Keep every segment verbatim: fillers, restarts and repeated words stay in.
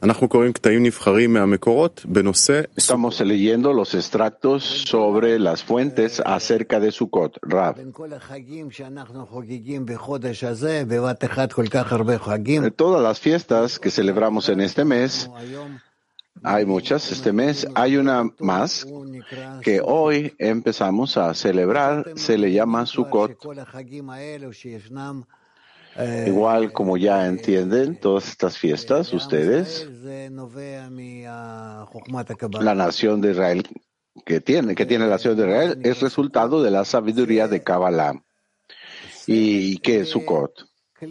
Estamos leyendo los extractos sobre las fuentes acerca de Sukkot, Rav. De todas las fiestas que celebramos en este mes, hay muchas este mes, hay una más que hoy empezamos a celebrar, se le llama Sukkot. Igual como ya entienden todas estas fiestas, ustedes, la nación de Israel que tiene, que tiene la nación de Israel es resultado de la sabiduría de Kabbalah. ¿Y qué es Sukkot?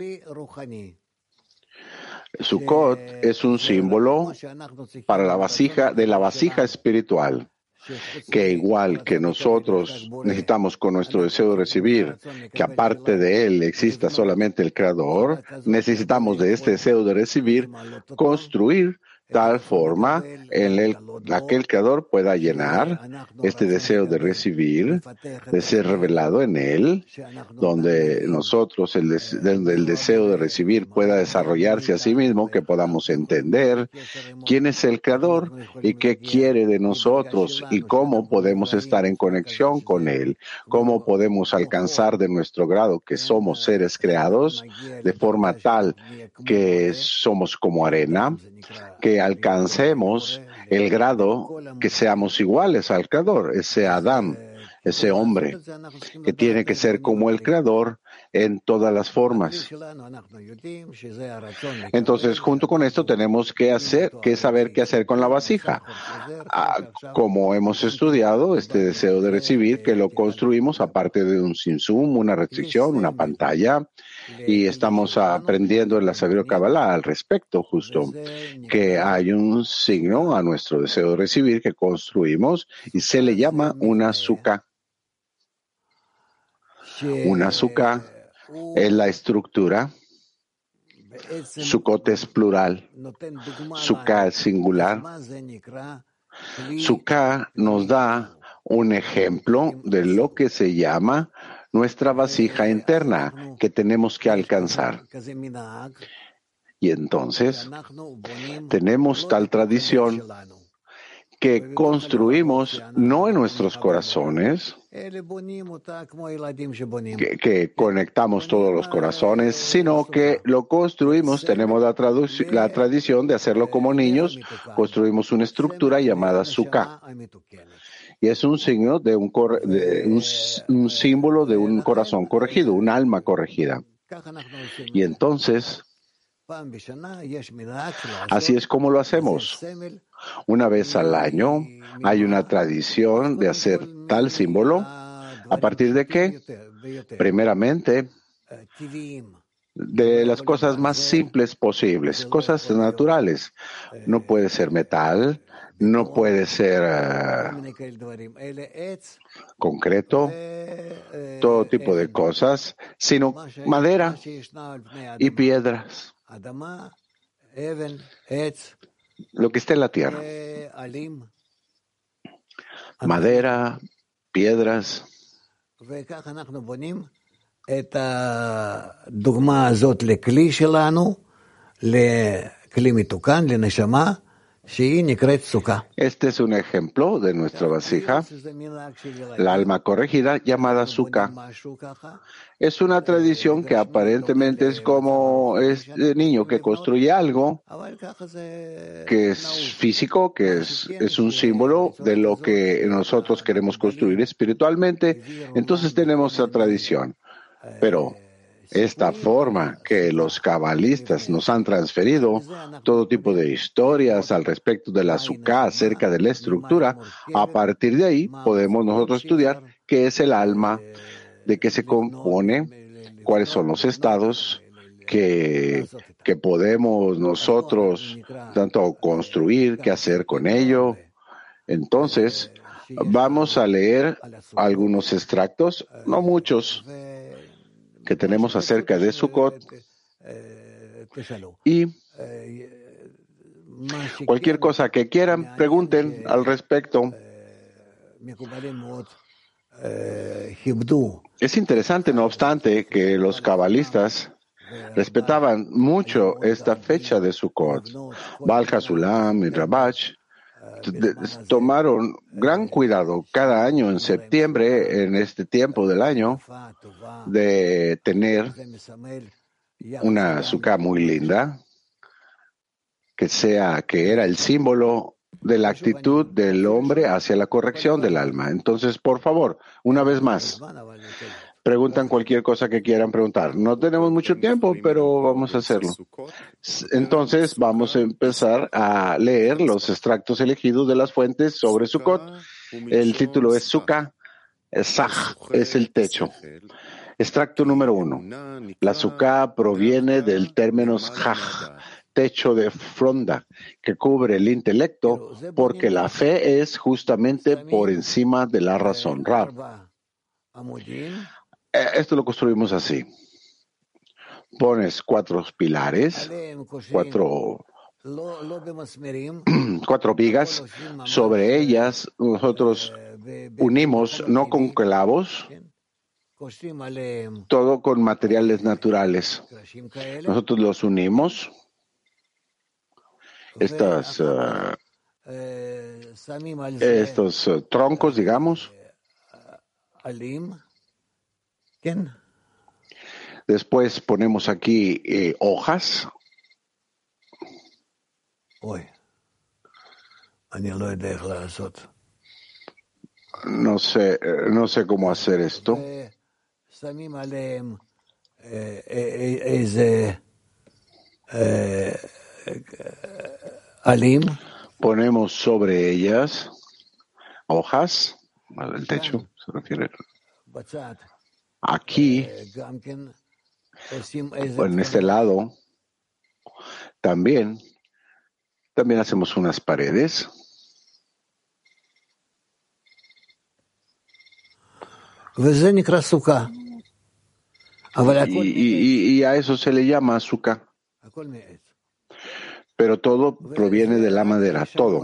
Sukkot es un símbolo para la vasija, de la vasija espiritual, que igual que nosotros necesitamos con nuestro deseo de recibir, que aparte de él exista solamente el Creador, necesitamos de este deseo de recibir construir tal forma en el, la que el Creador pueda llenar este deseo de recibir, de ser revelado en él, donde nosotros el, des, donde el deseo de recibir pueda desarrollarse a sí mismo, que podamos entender quién es el Creador y qué quiere de nosotros y cómo podemos estar en conexión con él, cómo podemos alcanzar de nuestro grado que somos seres creados de forma tal que somos como arena, que alcancemos el grado que seamos iguales al Creador, ese Adán, ese hombre, que tiene que ser como el Creador en todas las formas. Entonces, junto con esto tenemos que hacer, que saber qué hacer con la vasija. Ah, como hemos estudiado, este deseo de recibir, que lo construimos aparte de un simsum, una restricción, una pantalla, y estamos aprendiendo en la sabiduría Kabbalah al respecto, justo, que hay un signo a nuestro deseo de recibir que construimos y se le llama una sukkah. Una sukkah es la estructura, Sukkot es plural, sukkah es singular. Sukkah nos da un ejemplo de lo que se llama nuestra vasija interna que tenemos que alcanzar. Y entonces tenemos tal tradición que construimos no en nuestros corazones, que, que conectamos todos los corazones, sino que lo construimos, tenemos la, la tradición de hacerlo como niños, construimos una estructura llamada sukkah. Y es un signo de un, de un, un símbolo de un corazón corregido, un alma corregida. Y entonces, así es como lo hacemos. Una vez al año hay una tradición de hacer tal símbolo. ¿A partir de qué? Primeramente, de las cosas más simples posibles, cosas naturales. No puede ser metal, no puede ser uh, concreto, todo tipo de cosas, sino madera y piedras. Lo que está en la tierra. Madera, piedras. Este es un ejemplo de nuestra vasija, la alma corregida llamada sukkah. Es una tradición que aparentemente es como este niño que construye algo que es físico, que es, es un símbolo de lo que nosotros queremos construir espiritualmente. Entonces tenemos esa tradición. Pero esta forma que los cabalistas nos han transferido, todo tipo de historias al respecto de la sukkah, acerca de la estructura, a partir de ahí podemos nosotros estudiar qué es el alma, de qué se compone, cuáles son los estados que, que podemos nosotros tanto construir, qué hacer con ello. Entonces, vamos a leer algunos extractos, no muchos, que tenemos acerca de Sukkot, y cualquier cosa que quieran, pregunten al respecto. Es interesante, no obstante, que los cabalistas respetaban mucho esta fecha de Sukkot. Baal Hasulam y Rabach tomaron gran cuidado cada año en septiembre, en este tiempo del año, de tener una sukkah muy linda, que sea, que era el símbolo de la actitud del hombre hacia la corrección del alma. Entonces, por favor, una vez más, preguntan cualquier cosa que quieran preguntar. No tenemos mucho tiempo, pero vamos a hacerlo. Entonces, vamos a empezar a leer los extractos elegidos de las fuentes sobre Sukkot. El título es Sukkah, Saj es el techo. Extracto número uno. La Sukkah proviene del término Jaj, techo de fronda, que cubre el intelecto, porque la fe es justamente por encima de la razón. Rab. Esto lo construimos así. Pones cuatro pilares, cuatro, cuatro vigas. Sobre ellas nosotros unimos, no con clavos, todo con materiales naturales. Nosotros los unimos. Estas, uh, estos uh, troncos, digamos. Después ponemos aquí eh, hojas. No sé, no sé cómo hacer esto. Ponemos sobre ellas hojas, el techo se refiere. Aquí, en este lado, también, también hacemos unas paredes. Y, y, y a eso se le llama azúcar. Pero todo proviene de la madera, todo.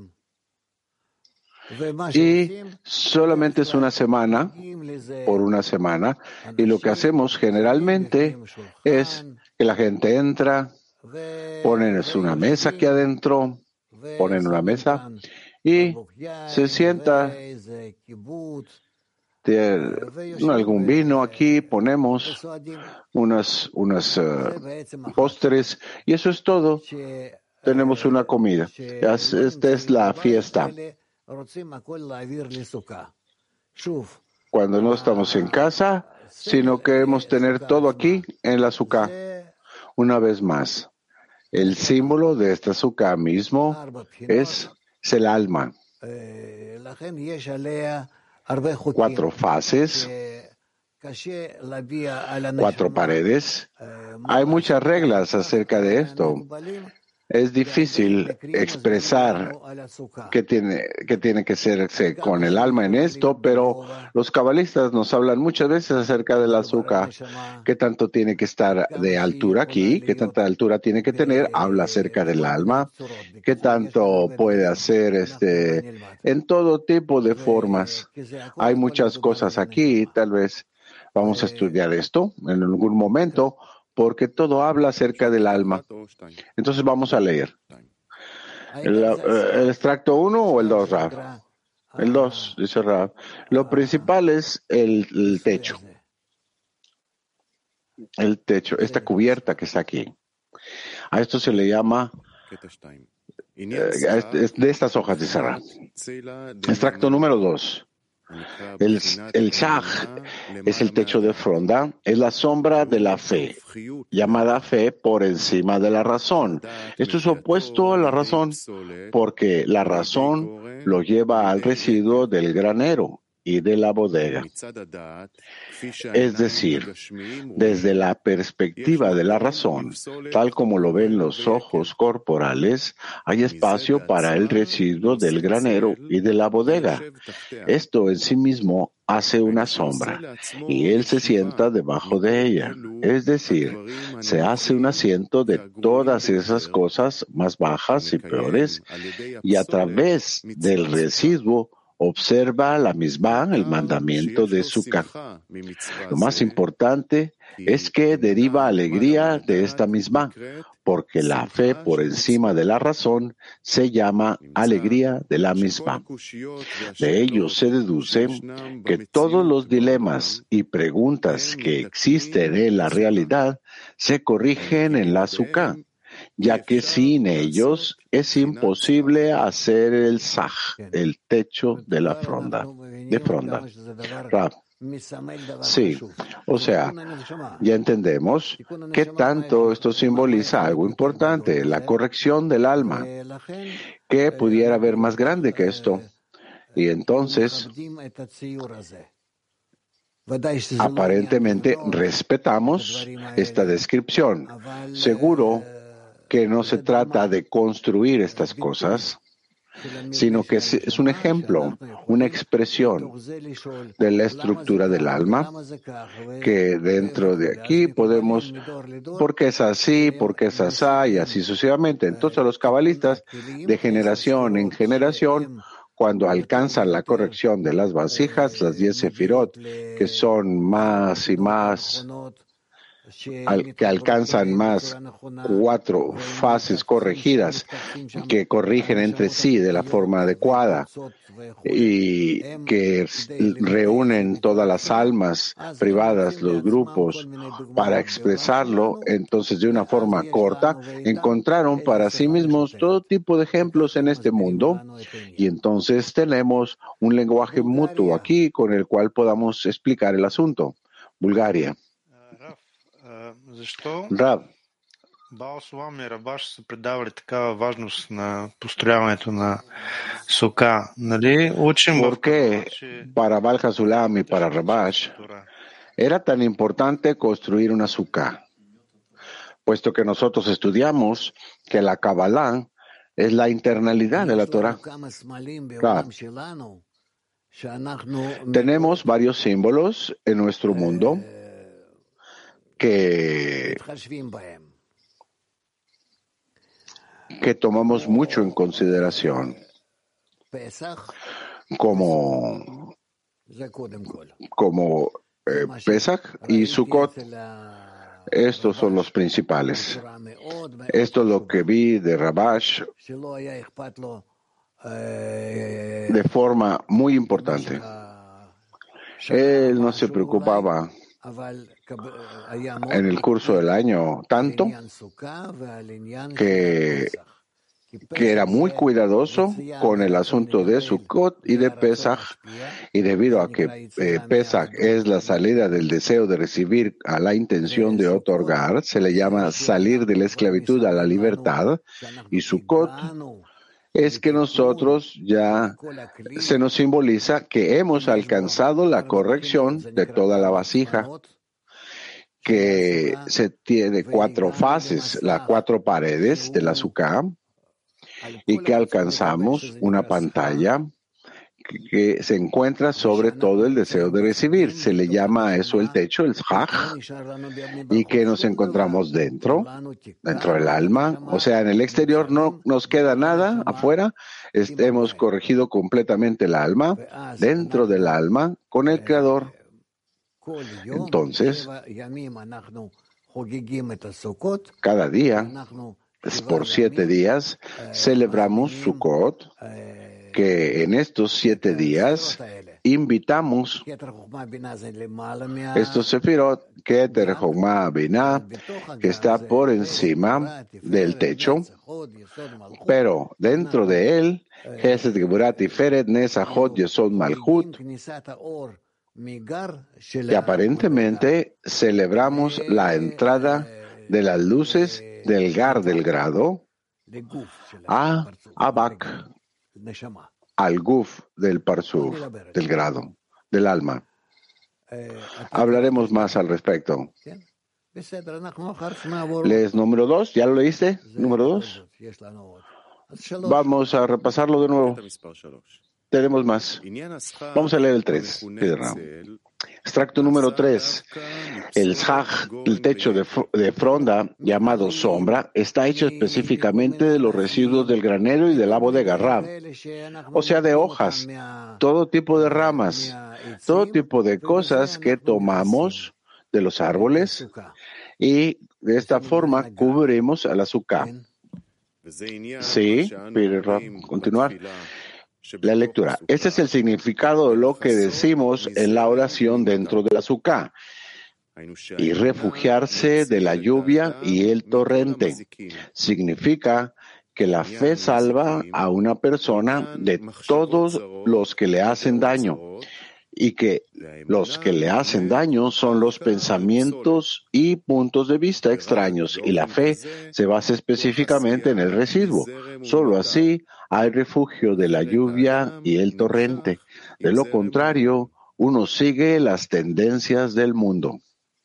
Y solamente es una semana, por una semana, y lo que hacemos generalmente es que la gente entra, ponen una mesa aquí adentro, ponen una mesa y se sienta, tiene algún vino aquí, ponemos unas, unas uh, postres y eso es todo. Tenemos una comida. Esta es la fiesta. Cuando no estamos en casa, sino queremos tener todo aquí en la sukkah. Una vez más, el símbolo de esta sukkah mismo es, es el alma. Cuatro fases, cuatro paredes. Hay muchas reglas acerca de esto. Es difícil expresar qué tiene, qué tiene que hacerse con el alma en esto, pero los cabalistas nos hablan muchas veces acerca del azúcar, qué tanto tiene que estar de altura aquí, qué tanta altura tiene que tener, habla acerca del alma, qué tanto puede hacer este, en todo tipo de formas. Hay muchas cosas aquí, tal vez vamos a estudiar esto en algún momento, porque todo habla acerca del alma. Entonces vamos a leer. ¿El, el extracto uno o el dos, Rav? El dos, dice Rav. Lo principal es el, el techo. El techo, esta cubierta que está aquí. A esto se le llama, eh, de estas hojas de Rav. Extracto número dos. El, el Shaj es el techo de fronda, es la sombra de la fe, llamada fe por encima de la razón. Esto es opuesto a la razón, porque la razón lo lleva al residuo del granero y de la bodega. Es decir, desde la perspectiva de la razón, tal como lo ven los ojos corporales, hay espacio para el residuo del granero y de la bodega. Esto en sí mismo hace una sombra, y él se sienta debajo de ella. Es decir, se hace un asiento de todas esas cosas más bajas y peores, y a través del residuo observa la misma, el mandamiento de Sukkah. Lo más importante es que deriva alegría de esta misma, porque la fe por encima de la razón se llama alegría de la misma. De ello se deduce que todos los dilemas y preguntas que existen en la realidad se corrigen en la Sukkah, ya que sin ellos es imposible hacer el Saj, el techo de la fronda, de fronda. Rab. Sí, o sea, ya entendemos que tanto esto simboliza algo importante, la corrección del alma, que pudiera haber más grande que esto. Y entonces, aparentemente respetamos esta descripción. Seguro que no se trata de construir estas cosas, sino que es un ejemplo, una expresión de la estructura del alma, que dentro de aquí podemos, ¿por qué es así? ¿Por qué es así? Y así sucesivamente. Entonces los cabalistas, de generación en generación, cuando alcanzan la corrección de las vasijas, las diez sefirot, que son más y más, al, que alcanzan más cuatro fases corregidas, que corrigen entre sí de la forma adecuada y que reúnen todas las almas privadas, los grupos, para expresarlo, entonces de una forma corta, encontraron para sí mismos todo tipo de ejemplos en este mundo, y entonces tenemos un lenguaje mutuo aquí con el cual podamos explicar el asunto. Bulgaria. Rab, Баал Сулам и Рабаш са придавали такава важност на построяването на Сука. Нали? Учим ¿por qué para Baal Hasulam y para Rabash era tan importante construir una sukkah? Puesto que nosotros estudiamos que la Kabbalah es la internalidad de la Torah. Claro. Tenemos varios símbolos en nuestro mundo que, que tomamos mucho en consideración, como, como eh, Pesach y Sukkot. Estos son los principales. Esto es lo que vi de Rabash de forma muy importante. Él no se preocupaba en el curso del año tanto que, que era muy cuidadoso con el asunto de Sukkot y de Pesach, y debido a que eh, Pesach es la salida del deseo de recibir a la intención de otorgar, se le llama salir de la esclavitud a la libertad, y Sukkot es que nosotros ya se nos simboliza que hemos alcanzado la corrección de toda la vasija, que se tiene cuatro fases, las cuatro paredes de la Sukkah, y que alcanzamos una pantalla que, que se encuentra sobre todo el deseo de recibir. Se le llama a eso el techo, el Shach, y que nos encontramos dentro, dentro del alma. O sea, en el exterior no nos queda nada afuera. Este, hemos corregido completamente el alma, dentro del alma, con el Creador. Entonces, cada día, por siete días, celebramos Sukkot, que en estos siete días invitamos estos sefirot, Keter, Jochma, Binah, que está por encima del techo, pero dentro de él, Chesed, Geburah, Tiferet, Nesachot, Yesod, Malchut, y aparentemente celebramos la entrada de las luces del Gar del grado a Abak, al Guf del Parsuf, del grado, del alma. Hablaremos más al respecto. ¿Lees número dos? ¿Ya lo leíste? ¿Número dos? Vamos a repasarlo de nuevo. Tenemos más. Vamos a leer el tres. Extracto número tres. El zhaj, el techo de, de fronda, llamado sombra, está hecho específicamente de los residuos del granero y de la bodega Rab, o sea, de hojas, todo tipo de ramas, todo tipo de cosas que tomamos de los árboles y de esta forma cubrimos al azúcar. Sí, pide Rab, continuar. La lectura. Este es el significado de lo que decimos en la oración dentro del azúcar. Y refugiarse de la lluvia y el torrente. Significa que la fe salva a una persona de todos los que le hacen daño. Y que los que le hacen daño son los pensamientos y puntos de vista extraños, y la fe se basa específicamente en el residuo. Solo así hay refugio de la lluvia y el torrente. De lo contrario, uno sigue las tendencias del mundo.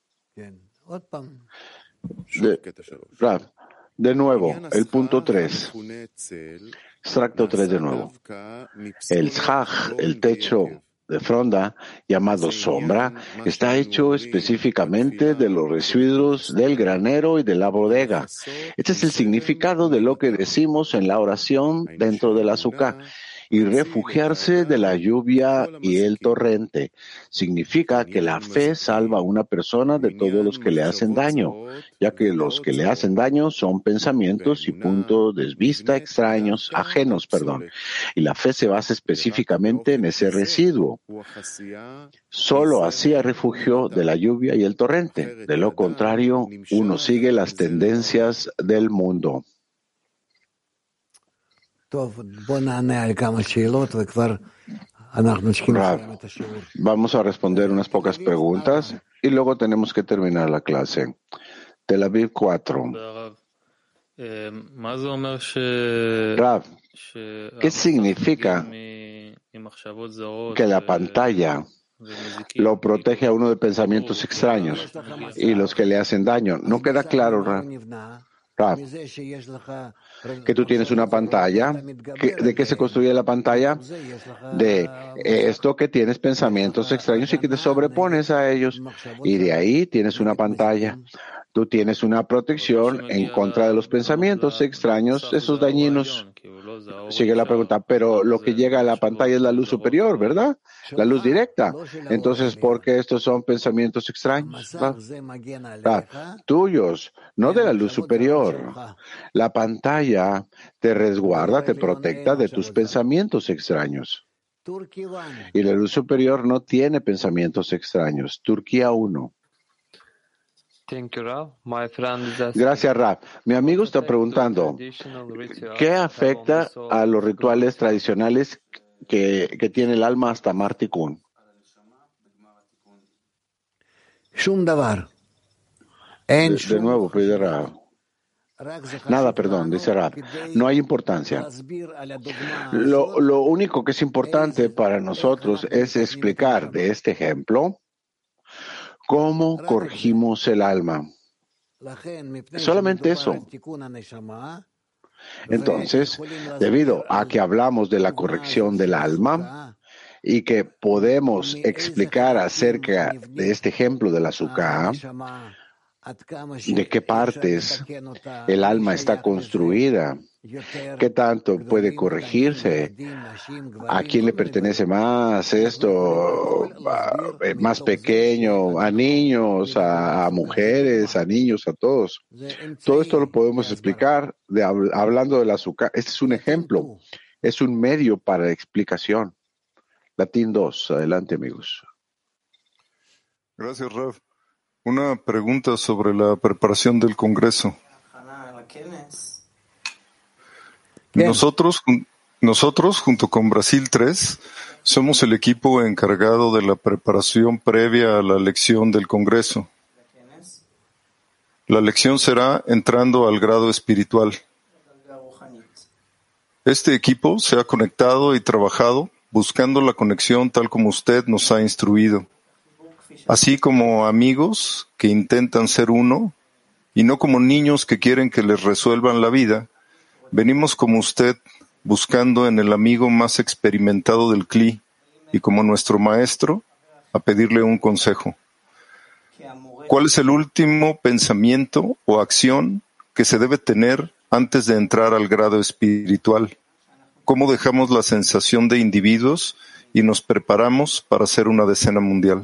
De, de nuevo, el punto tres. Extracto tres de nuevo. El zhaj, el techo de fronda, llamado sombra, está hecho específicamente de los residuos del granero y de la bodega. Este es el significado de lo que decimos en la oración dentro del azúcar. Y refugiarse de la lluvia y el torrente. Significa que la fe salva a una persona de todos los que le hacen daño, ya que los que le hacen daño son pensamientos y puntos de vista extraños, ajenos, perdón. Y la fe se basa específicamente en ese residuo. Solo así hay refugio de la lluvia y el torrente. De lo contrario, uno sigue las tendencias del mundo. Rav, vamos a responder unas pocas preguntas y luego tenemos que terminar la clase. Tel Aviv cuatro. Rav, ¿qué significa que la pantalla lo protege a uno de pensamientos extraños y los que le hacen daño? No queda claro, Rav. Rav, que tú tienes una pantalla. ¿De qué se construye la pantalla? De esto que tienes pensamientos extraños y que te sobrepones a ellos. Y de ahí tienes una pantalla. Tú tienes una protección en contra de los pensamientos extraños, esos dañinos. Sigue la pregunta, pero lo que llega a la pantalla es la luz superior, ¿verdad? La luz directa. Entonces, ¿por qué estos son pensamientos extraños? ¿Va? ¿Va? Tuyos, no de la luz superior. La pantalla te resguarda, te protecta de tus pensamientos extraños. Y la luz superior no tiene pensamientos extraños. Turquía uno. Gracias, Rav. Mi amigo está preguntando, ¿qué afecta a los rituales tradicionales que, que tiene el alma hasta Martikun? De, de nuevo, pide Rav. Nada, perdón, dice Rav. No hay importancia. Lo, lo único que es importante para nosotros es explicar de este ejemplo ¿cómo corregimos el alma? Solamente eso. Entonces, debido a que hablamos de la corrección del alma y que podemos explicar acerca de este ejemplo del azúcar, de qué partes el alma está construida, qué tanto puede corregirse, a quién le pertenece más esto, más pequeño, a niños, a, a mujeres, a niños, a todos. Todo esto lo podemos explicar de, hablando del azúcar. Este es un ejemplo, es un medio para explicación. Latín dos, adelante amigos. Gracias, Rav. Una pregunta sobre la preparación del Congreso. Nosotros, nosotros, junto con Brasil tres, somos el equipo encargado de la preparación previa a la lección del Congreso. La lección será entrando al grado espiritual. Este equipo se ha conectado y trabajado buscando la conexión tal como usted nos ha instruido. Así como amigos que intentan ser uno y no como niños que quieren que les resuelvan la vida, venimos como usted buscando en el amigo más experimentado del Cli y como nuestro maestro, a pedirle un consejo. ¿Cuál es el último pensamiento o acción que se debe tener antes de entrar al grado espiritual? ¿Cómo dejamos la sensación de individuos y nos preparamos para ser una decena mundial?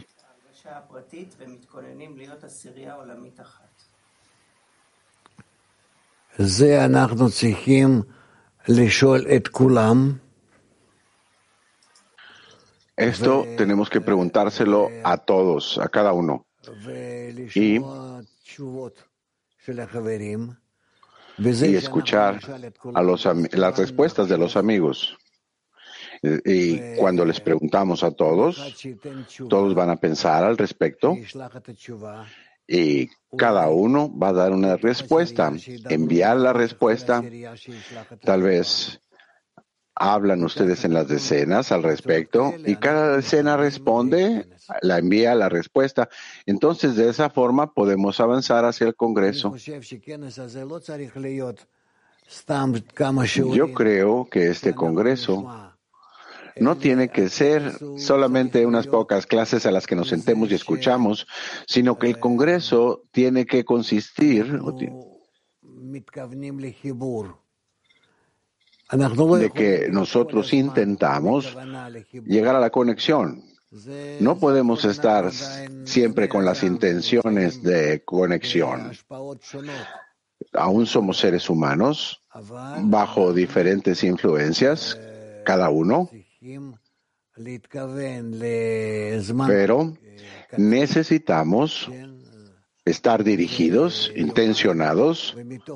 Esto tenemos que preguntárselo a todos, a cada uno. Y, y escuchar a los, las respuestas de los amigos. Y cuando les preguntamos a todos, todos van a pensar al respecto y cada uno va a dar una respuesta, enviar la respuesta. Tal vez hablan ustedes en las decenas al respecto y cada decena responde, la envía la respuesta. Entonces, de esa forma podemos avanzar hacia el Congreso. Yo creo que este Congreso no tiene que ser solamente unas pocas clases a las que nos sentemos y escuchamos, sino que el Congreso tiene que consistir de que nosotros intentamos llegar a la conexión. No podemos estar siempre con las intenciones de conexión. Aún somos seres humanos, bajo diferentes influencias, cada uno, pero necesitamos estar dirigidos, intencionados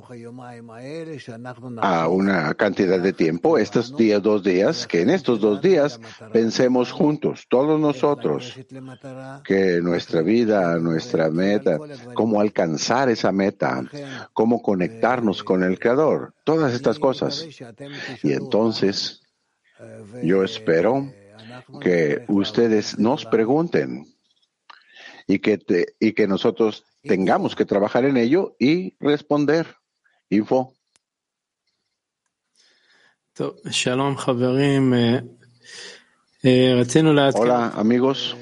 a una cantidad de tiempo, estos días, dos días, que en estos dos días pensemos juntos, todos nosotros, que nuestra vida, nuestra meta, cómo alcanzar esa meta, cómo conectarnos con el Creador, todas estas cosas. Y entonces, yo espero que ustedes nos pregunten y que, te, y que nosotros tengamos que trabajar en ello y responder. Info. Hola, amigos.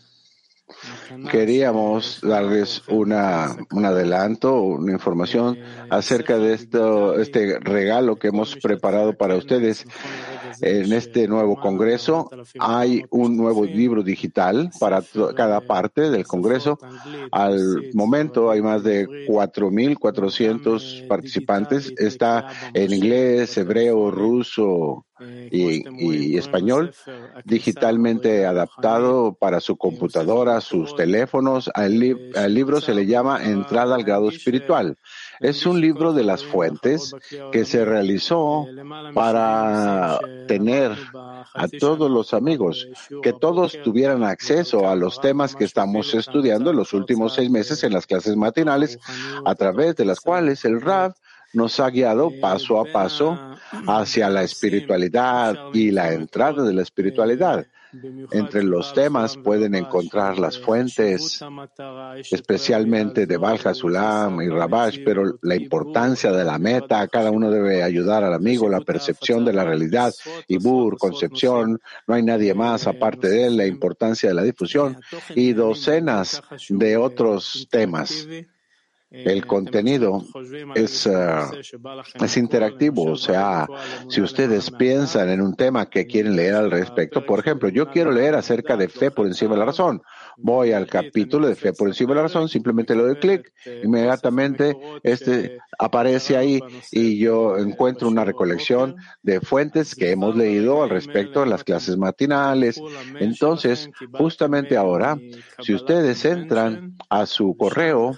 Queríamos darles una, un adelanto, una información acerca de esto, este regalo que hemos preparado para ustedes. En este nuevo Congreso hay un nuevo libro digital para cada parte del Congreso. Al momento hay más de cuatro mil cuatrocientos participantes. Está en inglés, hebreo, ruso y, y español, digitalmente adaptado para su computadora, sus teléfonos. Al, li al libro se le llama Entrada al Grado Espiritual. Es un libro de las fuentes que se realizó para tener a todos los amigos, que todos tuvieran acceso a los temas que estamos estudiando en los últimos seis meses en las clases matinales, a través de las cuales el Rav nos ha guiado paso a paso hacia la espiritualidad y la entrada de la espiritualidad. Entre los temas pueden encontrar las fuentes, especialmente de Baal HaSulam y Rabash, pero la importancia de la meta, cada uno debe ayudar al amigo, la percepción de la realidad, Ibur, concepción, no hay nadie más aparte de él, la importancia de la difusión y docenas de otros temas. El contenido es, uh, es interactivo, o sea, si ustedes piensan en un tema que quieren leer al respecto, por ejemplo, yo quiero leer acerca de fe por encima de la razón. Voy al capítulo de fe por encima de la razón, simplemente le doy clic, inmediatamente este aparece ahí y yo encuentro una recolección de fuentes que hemos leído al respecto en las clases matinales. Entonces, justamente ahora, si ustedes entran a su correo,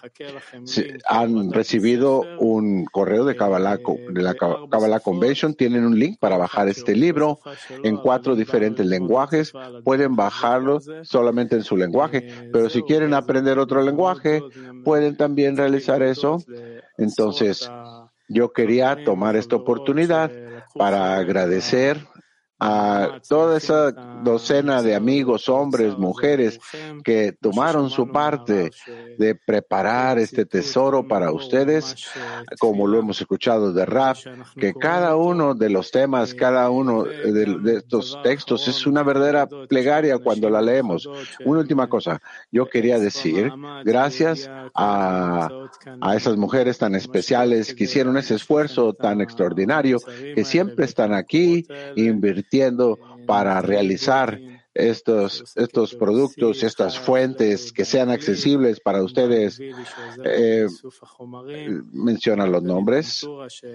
han recibido un correo de Kabbalah, de la Kabbalah Convention, tienen un link para bajar este libro en cuatro diferentes lenguajes. Pueden bajarlo solamente en su lenguaje, pero si quieren aprender otro lenguaje, pueden también realizar eso. Entonces, yo quería tomar esta oportunidad para agradecer a toda esa docena de amigos, hombres, mujeres, que tomaron su parte de preparar este tesoro para ustedes, como lo hemos escuchado de Rab, que cada uno de los temas, cada uno de, de estos textos es una verdadera plegaria cuando la leemos. Una última cosa, yo quería decir, gracias a, a esas mujeres tan especiales que hicieron ese esfuerzo tan extraordinario, que siempre están aquí invirtiendo para realizar estos, estos productos, estas fuentes que sean accesibles para ustedes. Eh, menciona los nombres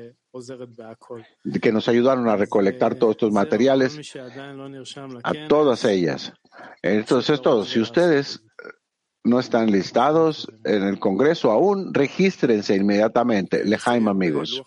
que nos ayudaron a recolectar todos estos materiales, a todas ellas. Entonces es todo. Si ustedes no están listados en el Congreso aún, regístrense inmediatamente. Lejaim, amigos.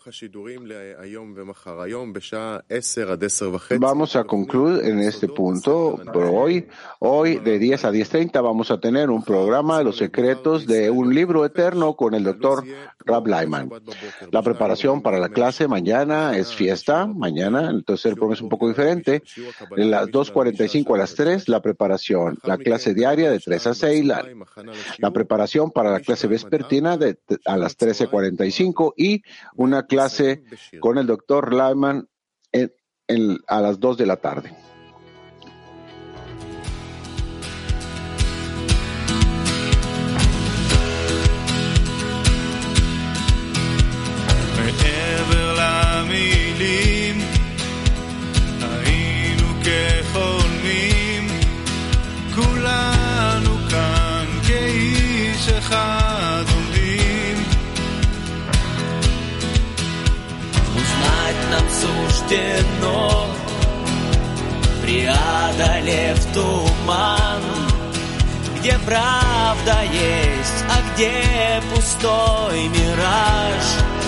Vamos a concluir en este punto por hoy. Hoy, de diez a diez treinta, vamos a tener un programa de los secretos de un libro eterno con el doctor Rab Lyman. La preparación para la clase mañana es fiesta. Mañana, entonces el programa es un poco diferente. De las dos cuarenta y cinco a las tres, la preparación. La clase diaria de tres a seis, la La preparación para la clase vespertina de, a las trece cuarenta y cinco y una clase con el doctor Lyman en, en, a las dos de la tarde. Суждено, преодолев туман, где правда есть, а где пустой мираж.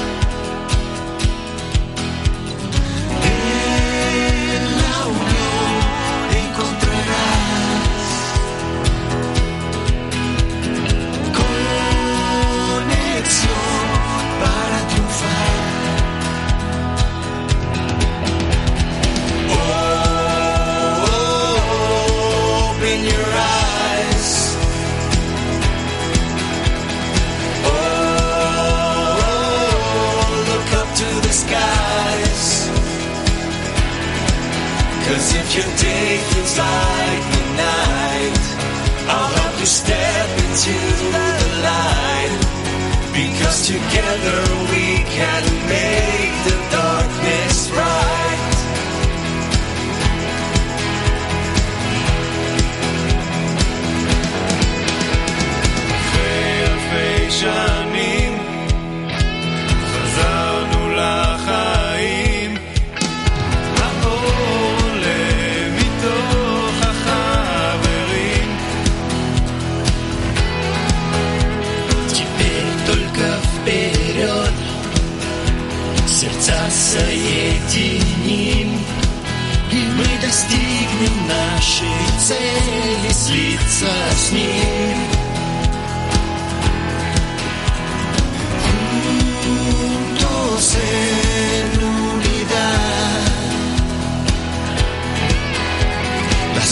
En la unión encontrarás conexión para triunfar. Cause if your day feels like the night, I'll help you step into the light. Because together we can make the darkness bright. אחרי אלפי שנים חזרנו לחיים. Сердца соединим, и мы достигнем нашей цели слиться с ним. Juntos en unidad, la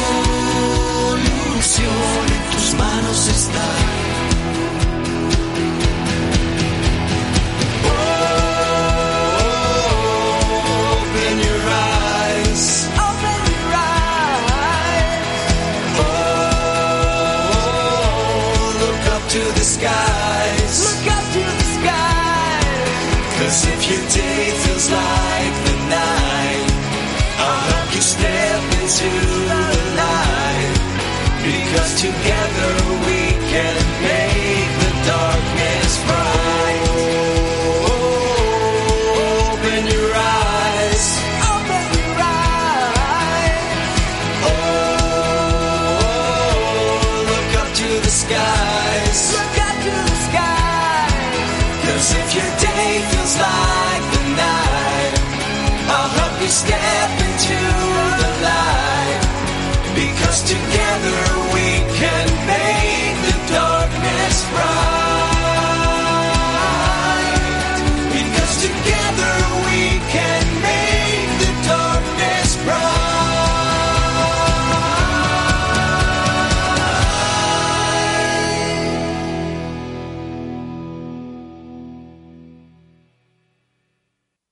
solución en tus manos está. Skies. Look up to the skies. Cause if your day feels like the night, I'll help you step into the light. Because together we can make the darkness bright. Oh, open your eyes. Open your eyes. Oh, look up to the skies. Look Cause if your day feels like the night, I'll help you step into the light. Because together we can make